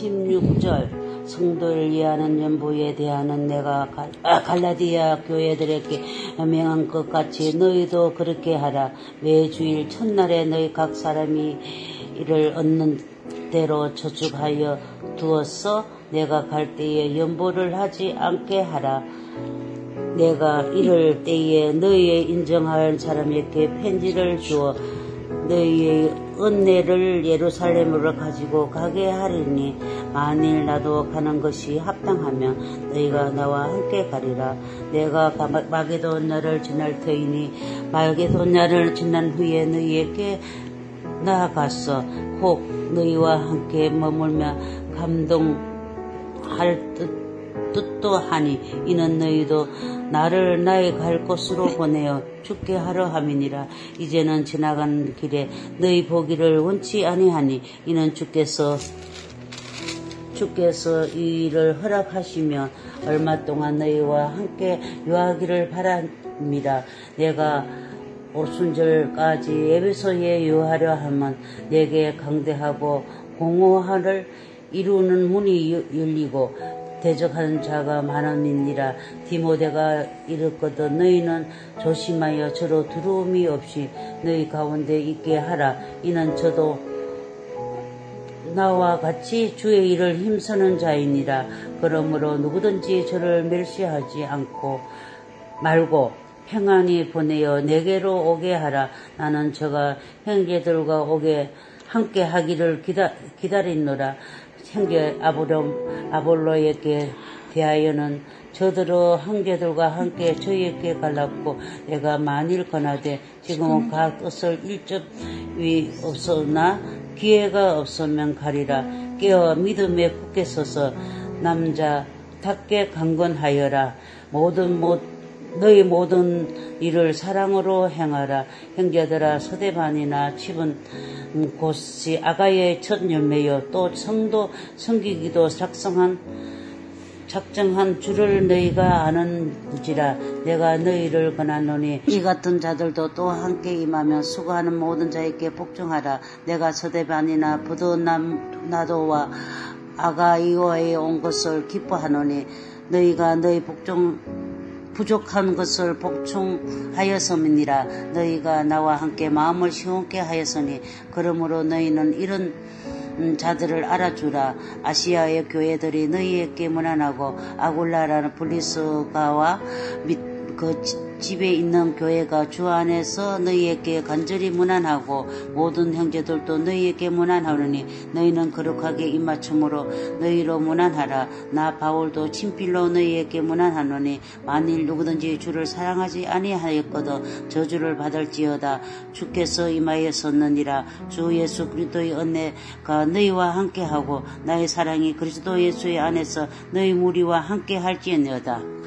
16절 성도를 위하는 연보에 대하는 내가 갈라디아 교회들에게 명한 것 같이 너희도 그렇게 하라. 매 주일 첫날에 너희 각 사람이 이를 얻는 대로 저축하여 두었어. 내가 갈 때에 연보를 하지 않게 하라. 내가 이럴 때에 너희의 인정할 사람에게 편지를 주어 너희의 은혜를 예루살렘으로 가지고 가게 하리니 만일 나도 가는 것이 합당하면 너희가 나와 함께 가리라. 내가 마게도냐를 지날 터이니 마게도냐를 지난 후에 너희에게 나아갔어. 혹 너희와 함께 머물며 감동할 뜻도 하니 이는 너희도 나를 나의 갈 곳으로 보내어 죽게 하려 함이니라. 이제는 지나가는 길에 너희 보기를 원치 아니하니 이는 주께서 이 일을 허락하시며 얼마 동안 너희와 함께 유하기를 바랍니다. 내가 오순절까지 에베소에 유하려 하면 내게 강대하고 공허를 이루는 문이 열리고 대적하는 자가 많음이니라. 디모데가 이르거든 너희는 조심하여 저로 두려움이 없이 너희 가운데 있게 하라. 이는 저도 나와 같이 주의 일을 힘쓰는 자이니라. 그러므로 누구든지 저를 멸시하지 말고 평안히 보내어 내게로 오게 하라. 나는 저가 형제들과 함께 하기를 기다리노라. 형제 아볼로에게 대하여는 저들은 형제들과 함께 저희에게 갈랐고 내가 만일 권하되 지금은 가 뜻을 일점이 없으나 기회가 없으면 가리라. 깨어 믿음에 굳게 서서 남자답게 강건하여라. 너희 모든 일을 사랑으로 행하라. 형제들아, 서대반이나 집은 곳이 아가의 첫 열매요 또 성도 섬기기도 작정한 줄을 너희가 아는지라. 내가 너희를 권하노니 이 같은 자들도 또 함께 임하며 수고하는 모든 자에게 복종하라. 내가 서대반이나 부도나도와 아가이오에 온 것을 기뻐하노니 너희가 너희 부족한 것을 복종하였음이니라. 너희가 나와 함께 마음을 시원케 하였으니 그러므로 너희는 이런 자들을 알아주라. 아시아의 교회들이 너희에게 문안하고 아굴라라는 블리스가와 그 집에 있는 교회가 주 안에서 너희에게 간절히 문안하고 모든 형제들도 너희에게 문안하느니 너희는 거룩하게 입맞춤으로 너희로 문안하라. 나 바울도 친필로 너희에게 문안하노니 만일 누구든지 주를 사랑하지 아니하였거든 저주를 받을지어다. 주께서 임하였었느니라. 주 예수 그리스도의 은혜가 너희와 함께하고 나의 사랑이 그리스도 예수의 안에서 너희 무리와 함께 할지어다.